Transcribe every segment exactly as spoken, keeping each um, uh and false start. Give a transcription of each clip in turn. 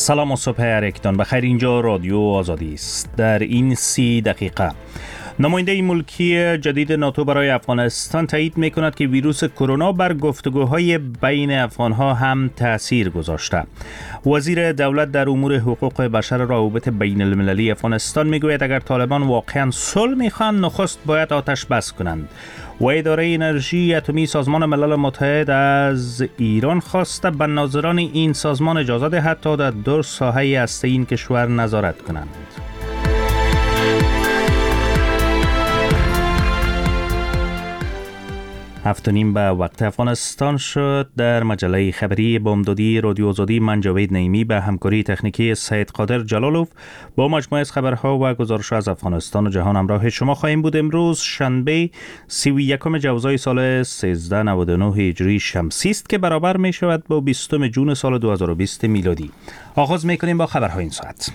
سلام و صبح هر یکتان بخیر. اینجا رادیو آزادی است. در این سی دقیقه نماینده ملکی جدید ناتو برای افغانستان تایید می‌کند که ویروس کرونا بر گفتگوهای بین افغان‌ها هم تأثیر گذاشته. وزیر دولت در امور حقوق بشر روابط بین المللی افغانستان میگوید اگر طالبان واقعا صلح می‌خواهند نخست باید آتش بس کنند. و اداره انرژی اتمی سازمان ملل متحد از ایران خواسته به ناظران این سازمان اجازه دهد تا در دو ساحه هسته این کشور نظارت کنند. هفت و نیم به وقت افغانستان شد. در مجله خبری بامدادی رادیو آزادی من جاوید نعیمی به همکاری تکنیکی سید قادر جلالوف با مجموعه از خبرها و گزارش‌ها از افغانستان و جهان همراه شما خواهیم بود. امروز شنبه سی و یکم جوزای سال سیزده نود و نه هجری شمسی است که برابر می شود با بیستم جون سال دو هزار و بیست میلادی. آغاز می کنیم با خبرهای این ساعت.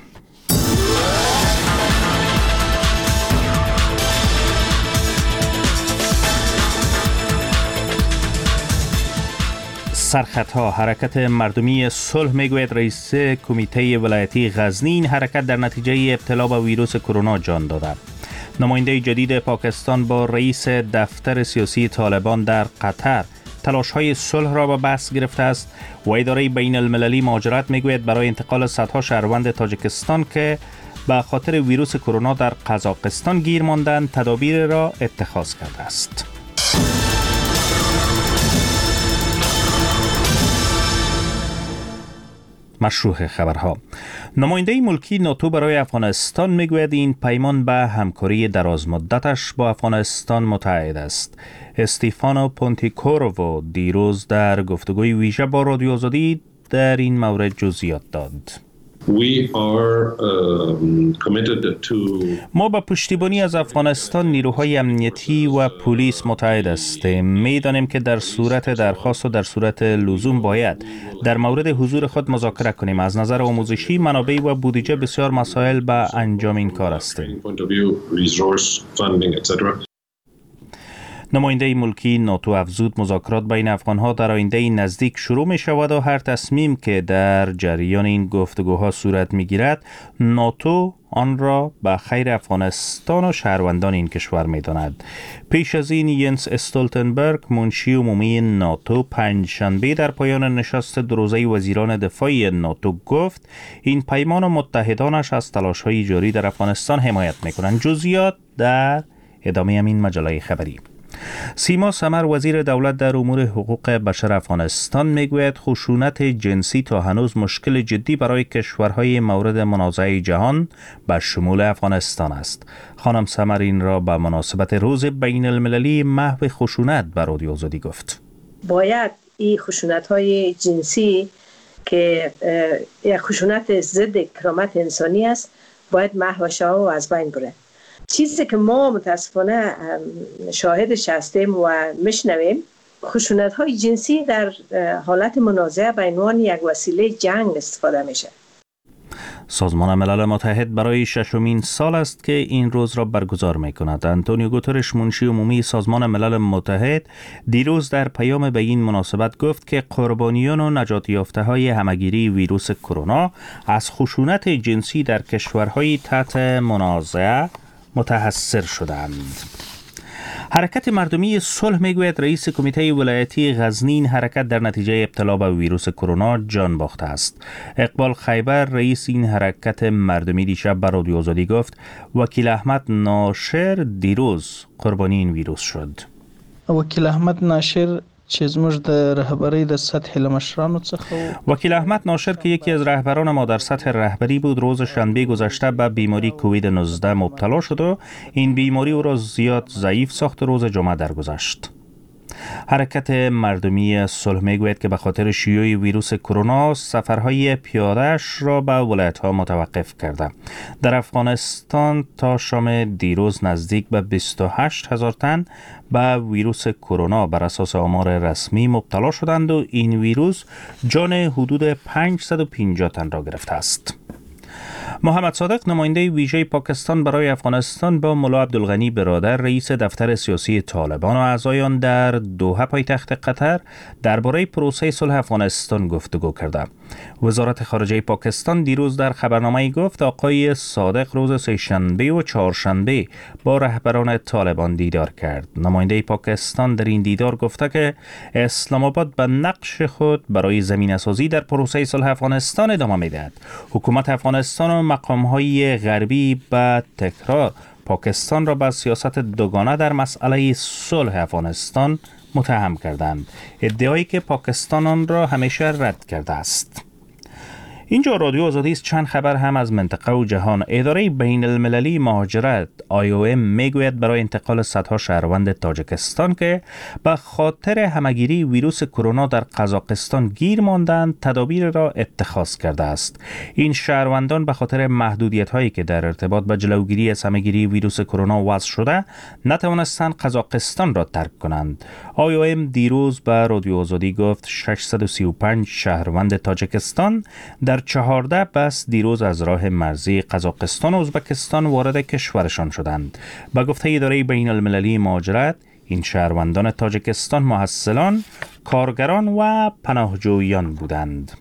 سرخطها حرکت مردمی صلح میگوید رئیس کمیته ولایتی غزنی این حرکت در نتیجه ابتلا به ویروس کرونا جان داده. نماینده جدید پاکستان با رئیس دفتر سیاسی طالبان در قطر تلاش‌های صلح را به بحث گرفته است و اداره بین المللی مهاجرت میگوید برای انتقال صدها شهروند تاجیکستان که به خاطر ویروس کرونا در قزاقستان گیر ماندند تدابیر را اتخاذ کرده است. مشروع خبرها. نماینده ملکی ناتو برای افغانستان میگوید این پیمان به همکاری درازمدتش با افغانستان متعهد است. استیفانو پونتیکوروو دیروز در گفتگوی ویژه با رادیو آزادی در این مورد جزئیات داد. We are, um, committed to... ما با پشتیبانی از افغانستان نیروهای امنیتی و پلیس متعهد هستیم. می‌دانیم که در صورت درخواست و در صورت لزوم باید در مورد حضور خود مذاکره کنیم. از نظر آموزشی، منابع و بودجه بسیار مسائل به انجام این کار هستیم. نماینده ملکی ناتو افزود مذاکرات بین افغانها در آینده نزدیک شروع می شود و هر تصمیم که در جریان این گفتگوها صورت می گیرد ناتو آن را به خیر افغانستان و شهروندان این کشور می داند. پیش از این ینس استولتنبرگ منشی عمومی ناتو پنجشنبه در پایان نشست دو روزه وزیران دفاع ناتو گفت این پیمان و متحدانش از تلاش‌های جاری در افغانستان حمایت می کنند. جزئیات در ادامه همین مجله خبری. سیما سمر وزیر دولت در امور حقوق بشر افغانستان میگوید خشونت جنسی تا هنوز مشکل جدی برای کشورهای مورد منازعه جهان به شمول افغانستان است. خانم سمر این را به مناسبت روز بین المللی محو خشونت بر رادیو آزادی گفت. باید این خشونت‌های جنسی که یک خشونت ضد کرامت انسانی است باید محو شود و از بین بره. چیزی که ما متاسفانه شاهدش هستیم و میشنویم خشونت‌های جنسی در حالت منازعه به عنوان یک وسیله جنگ استفاده میشه. سازمان ملل متحد برای ششمین سال است که این روز را برگزار می کند. انتونیو گوترش منشی عمومی سازمان ملل متحد دیروز در پیام به این مناسبت گفت که قربانیان و نجات یافته های همگیری ویروس کرونا از خشونت جنسی در کشورهای تحت منازعه متحسر شدند. حرکت مردمی صلح میگوید رئیس کمیته ولایتی غزنی این حرکت در نتیجه ابتلا به ویروس کرونا جان باخته است. اقبال خیبر رئیس این حرکت مردمی دیشب به رادیو آزادی گفت وکیل احمد ناشر دیروز قربانی این ویروس شد. وکیل احمد ناشر چې زموږ د رهبری د سطح لمشرانو څخه وکیل احمد ناشر که یکی از رهبران ما در سطح رهبری بود روز شنبه گذشته به بیماری کووید نوزده مبتلا شد و این بیماری او را زیاد ضعیف ساخت و روز جمعه درگذشت. حرکت مردمی صلح میگوید که به خاطر شیوع ویروس کرونا سفرهای پیاده‌اش را به ولایت‌ها متوقف کرده. در افغانستان تا شام دیروز نزدیک به بیست و هشت هزار تن به ویروس کرونا بر اساس آمار رسمی مبتلا شدند و این ویروس جان حدود پانصد و پنجاه تن را گرفته است. محمد صادق نماینده ویژه پاکستان برای افغانستان با ملا عبدالغنی برادر رئیس دفتر سیاسی طالبان و اعضایان در دوحه پایتخت قطر درباره پروسه صلح افغانستان گفتگو کرده. وزارت خارجه پاکستان دیروز در خبرنامه‌ای گفت آقای صادق روز سه‌شنبه و چهارشنبه با رهبران طالبان دیدار کرد. نماینده پاکستان در این دیدار گفته که اسلام آباد به نقش خود برای زمینه‌سازی در پروسه صلح افغانستان ادامه می‌دهد. حکومت افغانستان و مقام‌های غربی به تکرار پاکستان را به سیاست دوگانه در مسئله صلح افغانستان متهم کردند، ادعایی که پاکستان آن را همیشه رد کرده است. اینجا رادیو آزادی است. چند خبر هم از منطقه و جهان. اداره بین المللی مهاجرت آی او ام میگوید برای انتقال صدها شهروند تاجیکستان که به خاطر همگیری ویروس کرونا در قزاقستان گیر ماندند تدابیر را اتخاذ کرده است. این شهروندان به خاطر محدودیت هایی که در ارتباط با جلوگیری از همگیری ویروس کرونا وضع شده نتوانستند قزاقستان را ترک کنند. آی او ام دیروز به رادیو آزادی گفت ششصد و سی و پنج شهروند تاجیکستان در چهارده بس دیروز از راه مرزی قزاقستان و ازبکستان وارد کشورشان شدند. به گفته اداره بین المللی مهاجرت این شهروندان تاجیکستان محصلان، کارگران و پناهجویان بودند.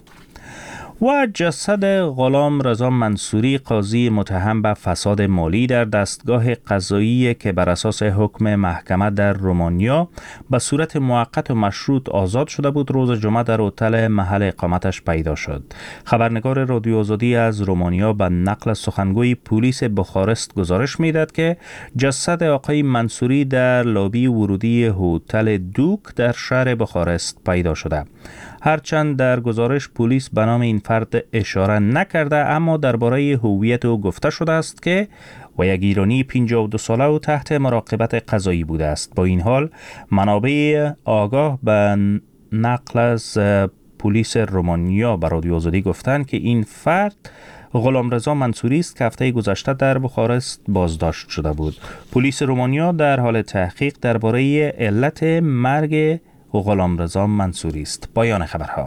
و جسد غلام رضا منصوری قاضی متهم به فساد مالی در دستگاه قضایی که بر اساس حکم محکمه در رومانیا به صورت موقت و مشروط آزاد شده بود روز جمعه در هتل محل اقامتش پیدا شد. خبرنگار رادیو آزادی از رومانیا به نقل سخنگوی پلیس بخارست گزارش میداد که جسد آقای منصوری در لابی ورودی هتل دوک در شهر بخارست پیدا شده. هرچند در گزارش پلیس به نام این فرد اشاره نکرده، اما درباره هویت او گفته شده است که و یک ایرانی پنجاه و دو ساله و تحت مراقبت قضایی بوده است. با این حال منابع آگاه به نقل از پلیس رومانیا به رادیو آزادی گفتند که این فرد غلامرضا منصوری است که هفته گذشته در بخارست بازداشت شده بود. پلیس رومانیا در حال تحقیق درباره علت مرگ غلامرضا منصوری است. پایان خبرها.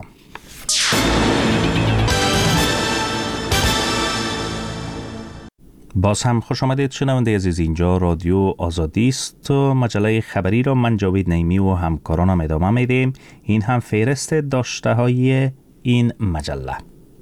باز هم خوش آمدید شنونده عزیز. اینجا رادیو آزادی است و مجله خبری را من جاوید نعیمی و همکارانم ادامه میدیم. این هم فهرست داشته های این مجله.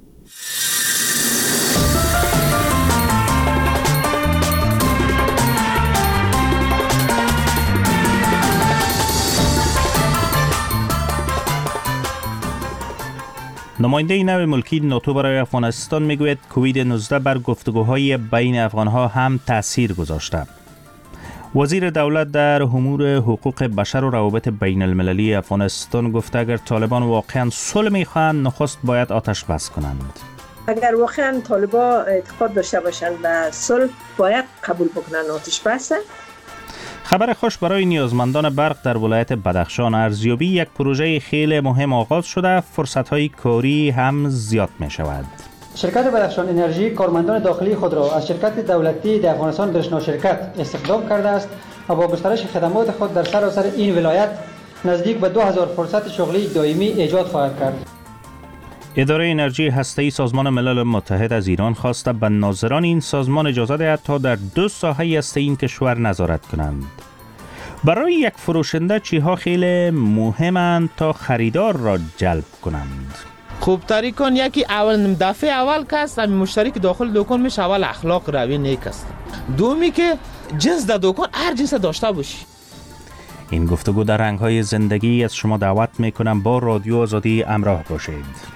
نماینده نو ملکی ناتو برای افغانستان میگوید کووید نوزده بر گفتگوهای بین افغانها هم تأثیر گذاشته. وزیر دولت در امور حقوق بشر و روابط بین المللی افغانستان گفته اگر طالبان واقعا صلح میخواهند نخست باید آتش بس کنند. اگر واقعا طالبان اعتقاد داشته باشند به صلح باید قبول بکنن آتش بس. خبر خوش برای نیازمندان برق در ولایت بدخشان. ارزیابی یک پروژه خیلی مهم آغاز شده، فرصت‌های کاری هم زیاد می شود. شرکت بدخشان انرژی کارمندان داخلی خود را از شرکت دولتی در افغانستان درشنا شرکت استخدام کرده است و با گسترش خدمات خود در سراسر این ولایت نزدیک به دو هزار فرصت شغلی دائمی ایجاد خواهد کرد. اداره انرژی هسته‌ای سازمان ملل متحد از ایران خواسته به ناظران این سازمان اجازه دهد تا در دو ساحه هسته‌ای این کشور نظارت کنند. برای یک فروشنده چیها خیلی مهمند تا خریدار را جلب کنند؟ خوب طریقان یکی اول دفعه اول کس همین مشتری که داخل دکان میشه اول اخلاق روی نیک است. دومی که جنس در دکان هر جنس داشته باشی. این گفتگو در رنگ‌های زندگی از شما دعوت میکنم با رادیو آزادی همراه باشید.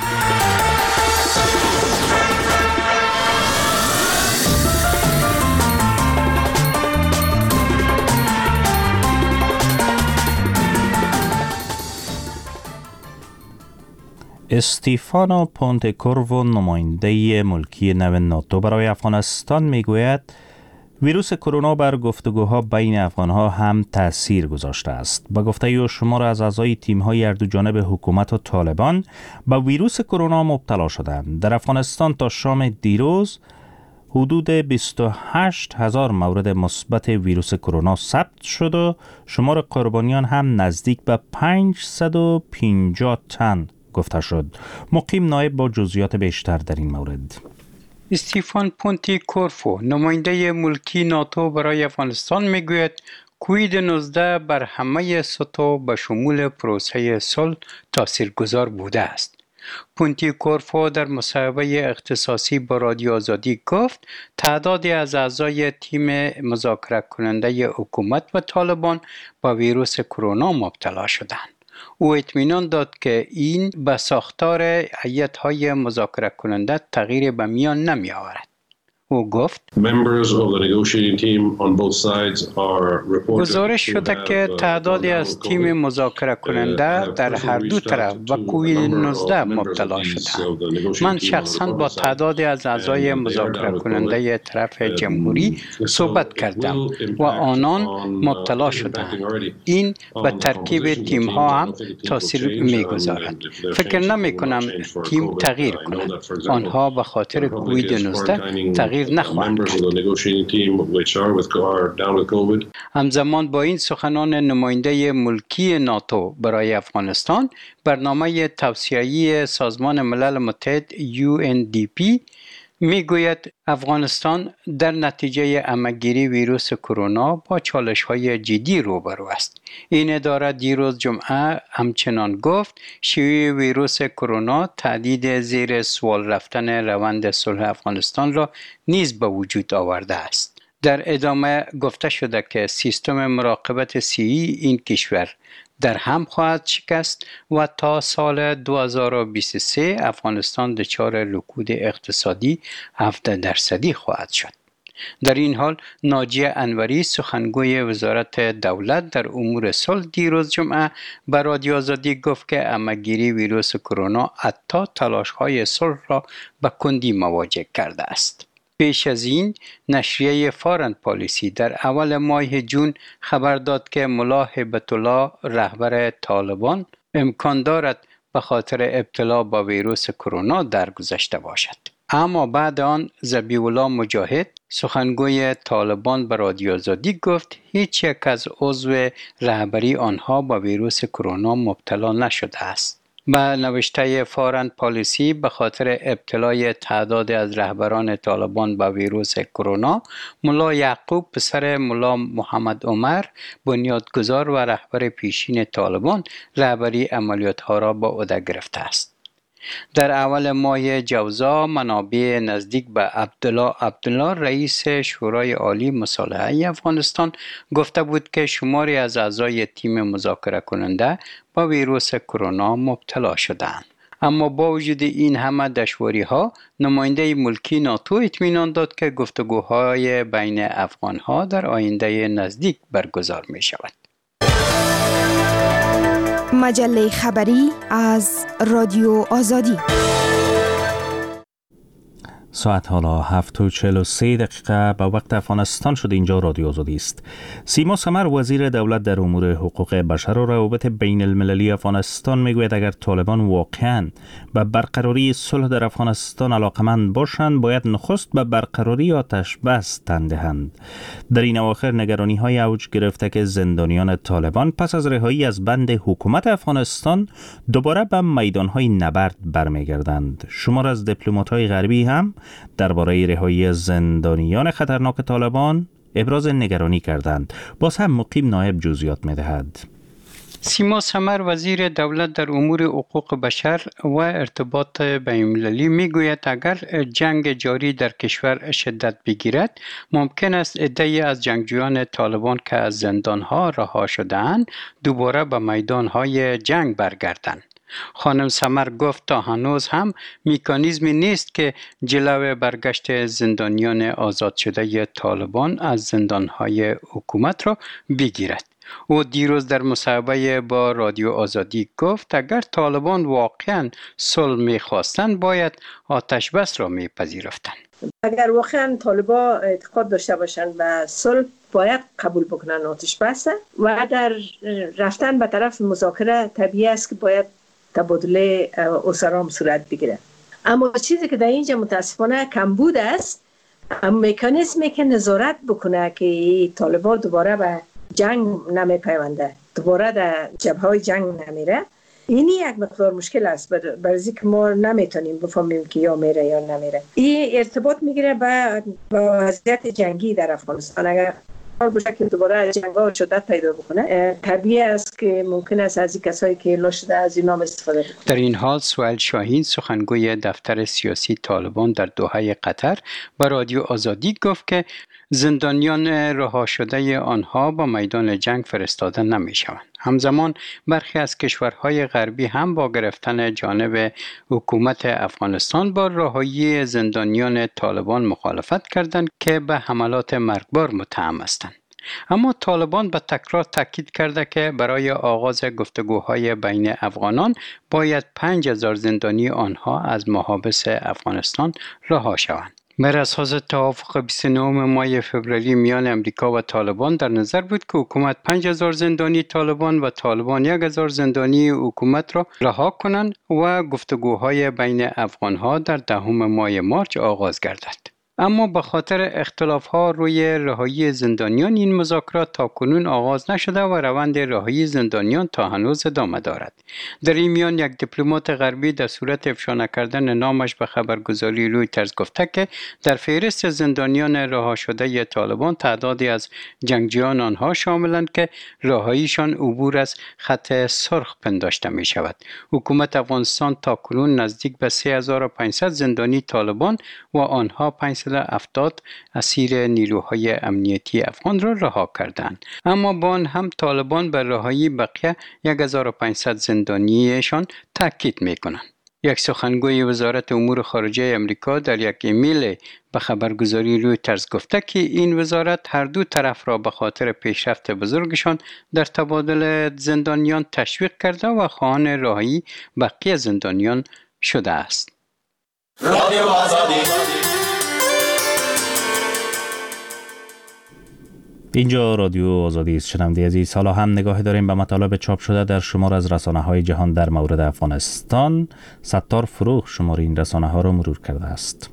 استیفانو پونتکورو نماینده ملکی نو ناتو برای افغانستان میگوید ویروس کرونا بر گفتگوها بین افغانها هم تأثیر گذاشته است. با گفته او شمار از اعضای تیم‌های هر دو جانب حکومت و طالبان با ویروس کرونا مبتلا شدند. در افغانستان تا شام دیروز حدود بیست و هشت هزار مورد مثبت ویروس کرونا ثبت شد و شمار قربانیان هم نزدیک به پانصد و پنجاه تن گفته شد. مقیم نایب با جزئیات بیشتر در این مورد. استیفان پونتی کورفو نماینده ملکی ناتو برای افغانستان میگوید کووید نوزده بر همه سطوح به شمول پروسه صلح تاثیرگذار بوده است. پونتی کورفو در مصاحبه اختصاصی با رادیو آزادی گفت تعدادی از اعضای تیم مذاکره کننده حکومت و طالبان با ویروس کرونا مبتلا شدند. او اطمینان داد که این به ساختار هیئت‌های مذاکره کننده تغییر به میان نمی آورد. او گفت گزارش شده که تعدادی از تیم مذاکره کننده در هر دو طرف به کووید نوزده مبتلا شدند. من شخصا با تعدادی از اعضای مذاکره کننده طرف جمهوری صحبت کردم و آنان مبتلا شدند. این به ترکیب تیم ها هم تاثیر میگذارد. فکر نمی کنم تیم تغییر کند. آنها به خاطر کووید نوزده تغییر نخواهند کرد. همزمان با این سخنان نماینده ملکی ناتو برای افغانستان، برنامه توسعه‌ای سازمان ملل متحد یو ان دی پی میگوید افغانستان در نتیجه همه‌گیری ویروس کرونا با چالش‌های جدی روبرو است. این اداره دیروز جمعه همچنان گفت شیوع ویروس کرونا تهدید زیر سوال رفتن روند صلح افغانستان را نیز به وجود آورده است. در ادامه گفته شده که سیستم مراقبت صحی این کشور در هم خواهد شکست و تا سال دو هزار و بیست و سه افغانستان دچار رکود اقتصادی هفده درصدی خواهد شد. در این حال ناجیه انوری سخنگوی وزارت دولت در امور صلح دیروز جمعه به رادیو آزادی گفت که همه‌گیری ویروس کرونا حتی تلاش‌های صلح را به کندی مواجه کرده است. پیش از این نشریه فارن پالیسی در اول ماه جون خبر داد که ملا هیبت الله رهبر طالبان امکان دارد به خاطر ابتلا با ویروس کرونا درگذشته باشد. اما بعد آن ذبیح الله مجاهد سخنگوی طالبان به رادیو آزادی گفت هیچ یک از عضو رهبری آنها با ویروس کرونا مبتلا نشده است. به نوشته فارن پالیسی به خاطر ابتلای تعداد از رهبران طالبان با ویروس کرونا، ملا یعقوب پسر ملا محمد عمر بنیادگذار و رهبر پیشین طالبان رهبری عملیات ها را به عهده گرفته است. در اول ماه جوزا منابع نزدیک به عبدالله عبدالله رئیس شورای عالی مصالحه افغانستان گفته بود که شماری از اعضای تیم مذاکره کننده با ویروس کرونا مبتلا شدند. اما با وجود این همه دشواری ها نماینده ملکی ناتو اطمینان داد که گفتگوهای بین افغان ها در آینده نزدیک برگزار می شود. مجله خبری از رادیو آزادی. ساعت حالا هفت و چهل و سه دقیقه به وقت افغانستان شده. اینجا رادیو آزادی است. سیما سمر وزیر دولت در امور حقوق بشر و روابط بین المللی افغانستان میگوید اگر طالبان واقعاً به برقراری صلح در افغانستان علاقمند باشند باید نخست به برقراری آتش بس تن دهند. در این اواخر نگرانی های اوج گرفته که زندانیان طالبان پس از رهایی از بند حکومت افغانستان دوباره به میدان های نبرد برمیگردند. شمار از دیپلمات های غربی هم درباره رهایی زندانیان خطرناک طالبان ابراز نگرانی کردند. باز هم مقیم نایب جزئیات می‌دهد. سیما سمر وزیر دولت در امور حقوق بشر و ارتباط بین‌المللی میگوید اگر جنگ جاری در کشور شدت بگیرد ممکن است عده‌ای از جنگجویان طالبان که از زندان‌ها رها شده‌اند دوباره به میدان‌های جنگ برگردند. خانم سمر گفت تا هنوز هم مکانیزمی نیست که جلو برگشت زندانیان آزاد شده طالبان از زندانهای حکومت را بگیرد. او دیروز در مصاحبه با رادیو آزادی گفت اگر طالبان واقعا صلح می‌خواستند باید آتش بس را می‌پذیرفتند. اگر واقعا طالبان اعتقاد داشته باشند به صلح باید قبول بکنن آتش بس و در رفتن به طرف مذاکره طبیعی است که باید تبادله اسرام صورت بگیره. اما چیزی که در اینجا متاسفانه کمبود است مکانیزمی که نظارت بکنه که طالبان دوباره به جنگ نمی پیونده، دوباره در جبهه جنگ نمیره، این یک مقدار مشکل است، برای که ما نمیتونیم بفهمیم که یا میره یا نمیره. این ارتباط میگیره با وضعیت جنگی در افغانستان. اگر باشه که دوباره جنگ‌ها شدت پیدا بکنه، طبیعی است که ممکن است از کسایی که لا شده از این نام استفاده کنه. در این حال سهیل شاهین سخنگوی دفتر سیاسی طالبان در دوحه قطر به رادیو آزادی گفت که زندانیان رها شده آنها با میدان جنگ فرستاده نمی شوند. همزمان برخی از کشورهای غربی هم با گرفتن جانب حکومت افغانستان با رهایی زندانیان طالبان مخالفت کردند که به حملات مرگبار متهم هستند. اما طالبان به تکرار تاکید کرده که برای آغاز گفتگوهای بین افغانان باید پنج هزار زندانی آنها از محابس افغانستان رها شوند. بر اساس توافق بیست و نه ماه فوریه میان امریکا و طالبان در نظر بود که حکومت پنج هزار زندانی طالبان و طالبان یک هزار زندانی حکومت را رها کنند و گفتگوهای بین افغانها در دهم ماه مارس آغاز گردد. اما به خاطر اختلاف‌ها روی رهایی زندانیان این مذاکرات تاکنون آغاز نشده و روند رهایی زندانیان تا هنوز ادامه دارد. در این میان یک دیپلمات غربی در صورت افشا نکردن نامش به خبرگزاری رویترز گفته که در فهرست زندانیان رها شده طالبان تعدادی از جنگجویان آنها شاملند که رهاییشان عبور از خط سرخ پنداشته می شود. حکومت افغانستان تاکنون نزدیک به سه هزار و پانصد زندانی طالبان و آنها پانصد و هفتاد اسیر نیروهای امنیتی افغان را رها کردند. اما با آن هم طالبان بر رهایی بقیه یک هزار و پانصد زندانیشان تاکید می‌کنند. یک سخنگوی وزارت امور خارجه امریکا در یک ایمیل به خبرگزاری رویترز گفته که این وزارت هر دو طرف را به خاطر پیشرفت بزرگشان در تبادل زندانیان تشویق کرده و خواهان رهایی بقیه زندانیان شده است. رادیو آزادی. اینجا رادیو آزادی است. شنونده عزیز، حالا هم نگاه داریم به مطالب چاپ شده در شمار از رسانه‌های جهان در مورد افغانستان. ستار فروغ شمار این رسانه‌ها را مرور کرده است.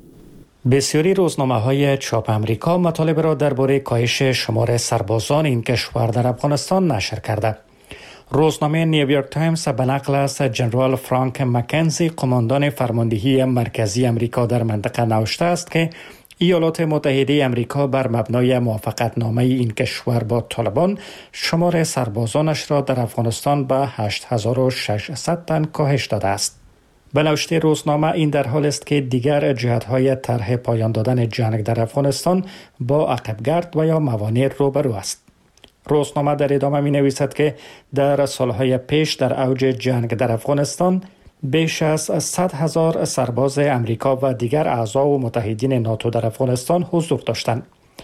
بسیاری روزنامه‌های چاپ امریکا مطالب را درباره کاهش شمار سربازان این کشور در افغانستان نشر کرده. روزنامه نیویورک تایمز به نقل از جنرال فرانک مکنزی، قماندان فرماندهی مرکزی امریکا در منطقه نوشته است که ایالات متحده امریکا بر مبنای موافقتنامه این کشور با طالبان شمار سربازانش را در افغانستان به هشت هزار و ششصد تن کاهش داده است. به نوشته روزنامه این در حال است که دیگر جهت‌های طرح پایان دادن جنگ در افغانستان با عقبگرد و یا موانع روبرو است. روزنامه در ادامه می نویسد که در سالهای پیش در اوج جنگ در افغانستان بیش از صد هزار سرباز امریکا و دیگر اعضا و متحدین ناتو در افغانستان حضور داشتند.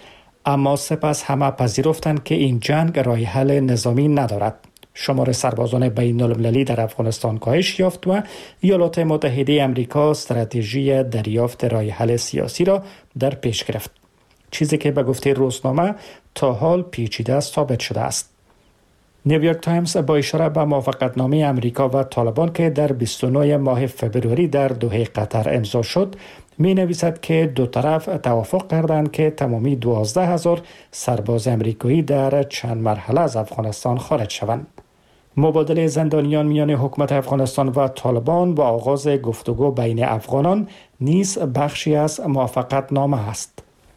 اما سپس همه پذیرفتند که این جنگ راه حل نظامی ندارد. شمار سربازان بین المللی در افغانستان کاهش یافت و ایالات متحده امریکا استراتژی دریافت راه حل سیاسی را در پیش گرفت. چیزی که به گفته روزنامه تا حال پیچیده ثابت شده است. نیویورک تایمز با اشاره به موافقتنامه امریکا و طالبان که در بیست و نه ماه فبروری در دوحه قطر امضا شد، می نویسد که دو طرف توافق کردند که تمامی دوازده هزار سرباز امریکایی در چند مرحله از افغانستان خارج شوند. مبادله زندانیان میان حکومت افغانستان و طالبان با آغاز گفتگو بین افغانان نیز بخشی از موافقتنامه است.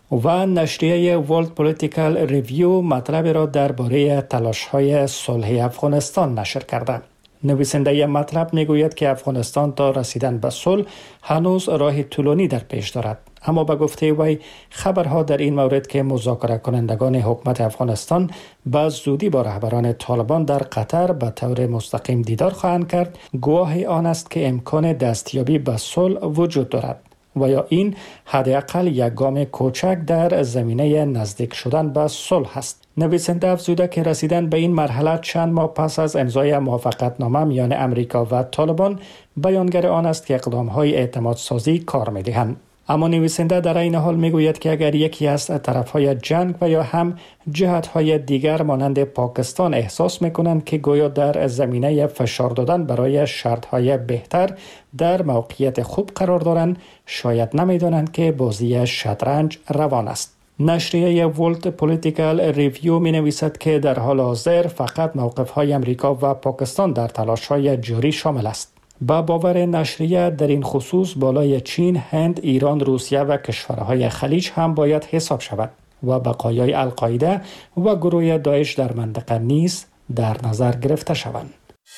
و نشریه ورلد پولیتیکال ریویو مطلب را درباره تلاش‌های صلح افغانستان نشر کرده. نویسنده مطلب میگوید که افغانستان تا رسیدن به صلح هنوز راه طولانی در پیش دارد. اما به گفته وی خبرها در این مورد که مذاکره کنندگان حکومت افغانستان به زودی با رهبران طالبان در قطر به طور مستقیم دیدار خواهند کرد، گواه آن است که امکان دستیابی به صلح وجود دارد و یا این حداقل یک گام کوچک در زمینه نزدیک شدن به صلح است. نویسنده افزوده که رسیدن به این مرحله چند ماه پس از امضای موافقتنامه میان امریکا و طالبان بیانگر آن است که اقدام‌های اعتمادسازی کار می‌دهند. اما نویسنده در این حال میگوید که اگر یکی از طرفهای جنگ و یا هم جهت‌های دیگر مانند پاکستان احساس می‌کنند که گویا در زمینه فشار دادن برای شرط‌های بهتر در موقعیت خوب قرار دارند، شاید نمی‌دانند که بازی شطرنج روان است. نشریه ولت پولیتیکال ریویو می نویسد که در حال حاضر فقط موقف های امریکا و پاکستان در تلاش های جاری شامل است. با باور نشریه در این خصوص بالای چین، هند، ایران، روسیه و کشورهای خلیج هم باید حساب شود و بقایای القاعده و گروه داعش در منطقه نیز در نظر گرفته شوند.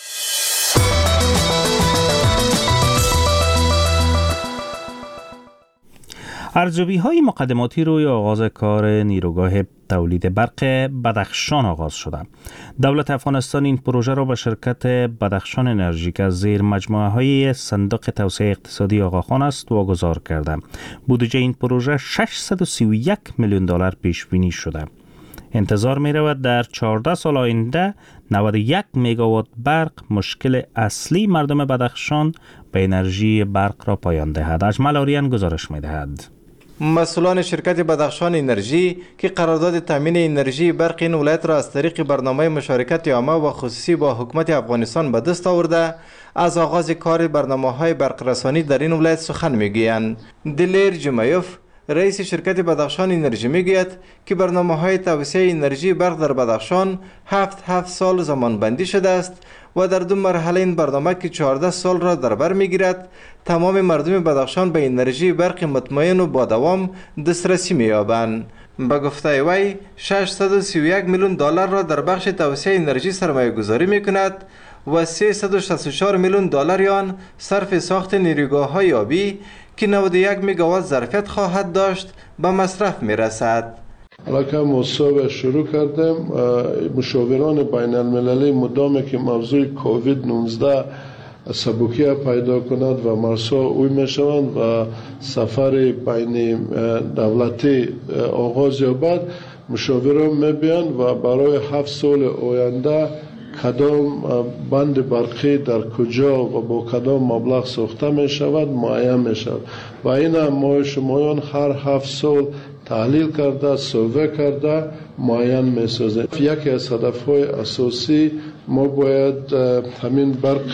ارزیابی های مقدماتی روی آغاز کار نیروگاه تولید برق بدخشان آغاز شده. دولت افغانستان این پروژه را به شرکت بدخشان انرژی که از زیر مجموعه های صندوق توسعه اقتصادی آقاخان است واگذار کرده. بودجه این پروژه ششصد و سی و یک میلیون دلار پیش بینی شده. انتظار می رود در چهارده سال آینده نود و یک مگاوات برق مشکل اصلی مردم بدخشان به انرژی برق را پایان دهد. اجمل آریان گزارش می دهد. مسئولان شرکت بدخشان انرژی که قرارداد تامین انرژی برق این ولایت را از طریق برنامه مشارکت عامه و خصوصی با حکومت افغانستان به دست آورده، از آغاز کار برنامه‌های برق رسانی در این ولایت سخن میگویند. دلیر جمعیف رئیس شرکت بدخشان انرژی میگوید که برنامه‌های توسعه انرژی برق در بدخشان هفت هفت سال زمان بندی شده است و در دو مرحله این برنامه که چهارده سال را در بر میگیرد تمام مردم بدخشان به انرژی برق مطمئن و با دوام دسترسی می‌یابند. به گفته وی ششصد و سی و یک میلیون دلار را در بخش توسعه انرژی سرمایه گذاری میکند و سیصد و شصت و چهار میلیون دلار آن صرف ساخت نیروگاه‌های آبی که نود و یک مگاوات ظرفیت خواهد داشت به مصرف میرسد. حالا که مصاحبه شروع کردیم، مشاوران بین المللی مدام که موضوع کووید نوزده سبکی پیدا کند و مرسا اوی می شوند و سفر بین دولتی آغاز یابد، مشاوران می بیان و برای هفت سال آینده کدام بند برقی در کجا و با کدام مبلغ ساخته می شود معین می شود و این ما شمایان هر هفت سال تحلیل کرده، سروه کرده معین می سازیم. یکی از هدفهای اساسی ما باید همین برق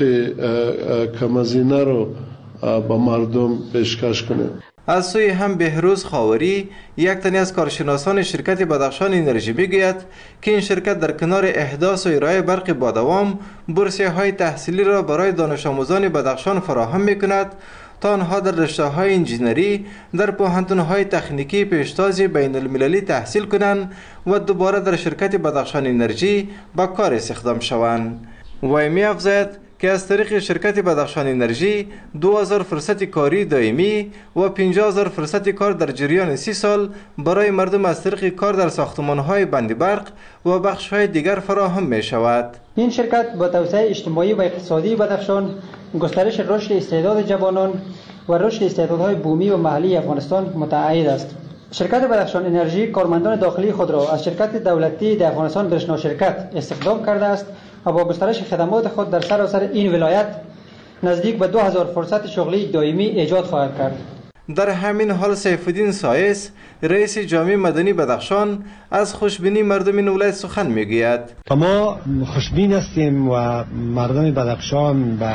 کم‌هزینه رو به مردم پیشکش کنیم. از سوی هم بهروز خاوری، یک تنی از کارشناسان شرکت بدخشان انرژی میگوید که این شرکت در کنار احداث و ارائه برق با دوام بورسیه های تحصیلی را برای دانش آموزان بدخشان فراهم میکند تا آنها در رشته‌های انجینری در پوهنتون‌های تکنیکی پیشتاز بین المللی تحصیل کنند و دوباره در شرکت بدخشان انرژی به کار استخدام شوند. وی می‌افزاید که از طریق شرکت بدخشان انرژی دو هزار فرصت کاری دائمی و پنجاه هزار فرصت کار در جریان سی سال برای مردم از طریق کار در ساختمان‌های بند برق و بخش‌های دیگر فراهم می‌شود. این شرکت با توسعه اجتماعی و اقتصادی بدخشان، گسترش رشد استعداد جوانان و رشد استعدادهای بومی و محلی افغانستان متعهد است. شرکت بدخشان انرژی کارمندان داخلی خود را از شرکت دولتی در افغانستان درشنا شرکت استخدام کرده است و با گسترش خدمات خود در سراسر این ولایت نزدیک به دو هزار فرصت شغلی دائمی ایجاد خواهد کرد. در همین حال سیف الدین سایس، رئیس جامعه مدنی بدخشان، از خوشبینی مردم این ولایت سخن میگوید. ما خوشبین هستیم و مردم بدخشان به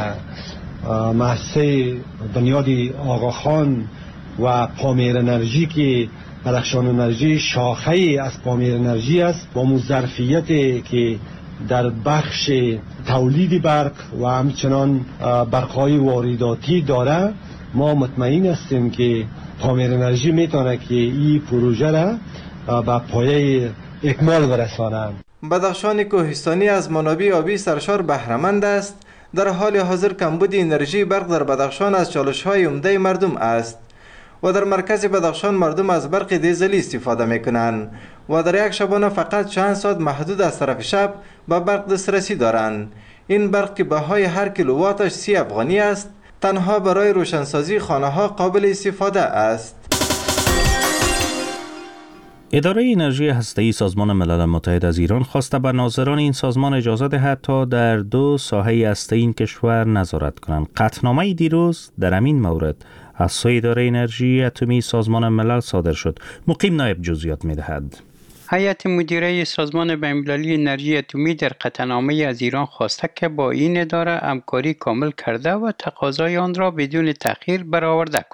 مؤسسه بنیاد آقاخان و پامیر انرژی که بدخشان انرژی شاخه از پامیر انرژی است با ظرفیتی که در بخش تولید برق و همچنان برق‌های وارداتی داره، ما مطمئن هستیم که پامیر انرژی میتونه که این پروژه را به پایه اکمال برساند. بدخشان کوهستانی از منابع آبی سرشار بهره‌مند است. در حال حاضر کمبود انرژی برق در بدخشان از چالش‌های عمده مردم است و در مرکز بدخشان مردم از برق دیزلی استفاده میکنند و در یک شبانه فقط چند ساعت محدود از طرف شب به برق دسترسی دارند. این برق که بهای هر کیلوواتش سی افغانی است، تنها برای روشنسازی خانه ها قابل استفاده است. اداره انرژی هسته‌ای سازمان ملل متحد از ایران خواسته به ناظران این سازمان اجازه دهد تا در دو ساحه هسته‌ای این کشور نظارت کنند. قطعنامه دیروز در همین مورد از سوی اداره انرژی اتمی سازمان ملل صادر شد. مقیم نایب جزئیات می‌دهد. هیئت مدیره سازمان بین‌المللی انرژی اتمی در قطعنامه از ایران خواسته که با این اداره همکاری کامل کرده و تقاضای آن را بدون تأخیر برآورده کند.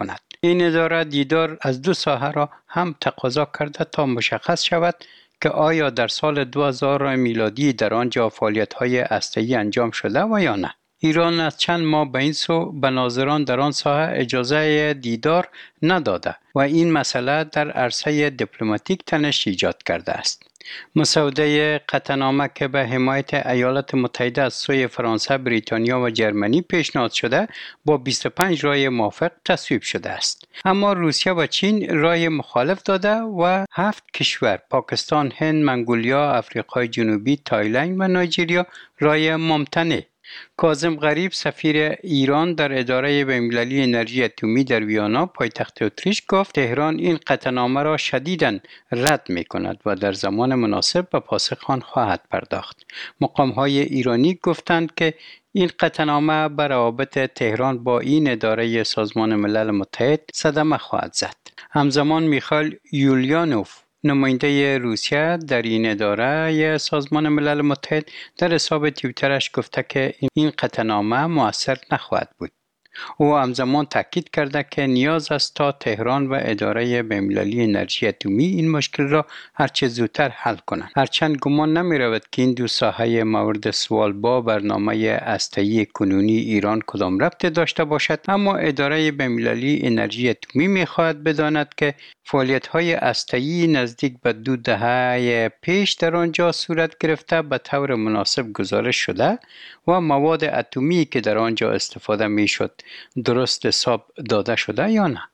این اداره دیدار از دو ساحه را هم تقاضا کرده تا مشخص شود که آیا در سال دو هزار میلادی در آنجا فعالیت‌های هسته‌ای انجام شده و یا نه. ایران از چند ماه به این سو به ناظران در آن ساحه اجازه دیدار نداده و این مسئله در عرصه دیپلماتیک تنش ایجاد کرده است. مسوده قطعنامه که به حمایت ایالات متحده از سوی فرانسه، بریتانیا و جرمنی پیشنهاد شده با بیست و پنج رای موافق تصویب شده است. اما روسیه و چین رای مخالف داده و هفت کشور پاکستان، هند، منگولیا، آفریقای جنوبی، تایلند و نایجریا رای ممتنع. کاظم غریب سفیر ایران در اداره بین‌المللی انرژی اتمی در ویانا پایتخت اتریش گفت تهران این قطعنامه را شدیداً رد می‌کند و در زمان مناسب به پاسخ آن خواهد پرداخت. مقام‌های ایرانی گفتند که این قطعنامه بر روابط تهران با این اداره سازمان ملل متحد صدمه خواهد زد. همزمان میخائیل یولیانوف نماینده روسیه در این اداره سازمان ملل متحد در حساب توییترش گفته که این قطعنامه مؤثر نخواهد بود. او همزمان تاکید کرده که نیاز است تا تهران و اداره بین‌المللی انرژی اتمی این مشکل را هرچه زودتر حل کنند. هرچند گمان نمی رود که این دو ساحه مورد سوال با برنامه هسته‌ای کنونی ایران کدام ربط داشته باشد، اما اداره بین‌المللی انرژی اتمی می خواهد بداند که فعالیت‌های هسته‌ای نزدیک به دو دهه پیش در آنجا صورت گرفته به طور مناسب گزارش شده و مواد اتمی که در آنجا استفاده می‌شد درست حساب داده شده یا نه.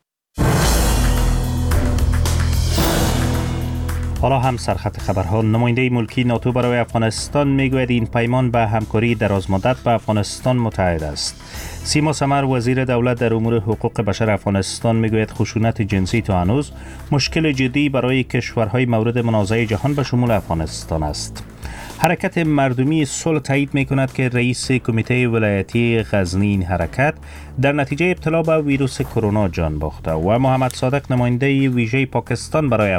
حالا هم سرخط خبرها. نماینده ملکی ناتو برای افغانستان میگوید این پیمان به همکاری درازمدت به افغانستان متعهد است. سیما سمر وزیر دولت در امور حقوق بشر افغانستان میگوید خشونت جنسی تا هنوز مشکل جدی برای کشورهای مورد منازعه جهان به شمول افغانستان است. حرکت مردمی صلح تایید می‌کند که رئیس کمیته ولایتی غزنی این حرکت در نتیجه ابتلا به ویروس کرونا جان باخته و محمد صادق نماینده ویژه پاکستان برای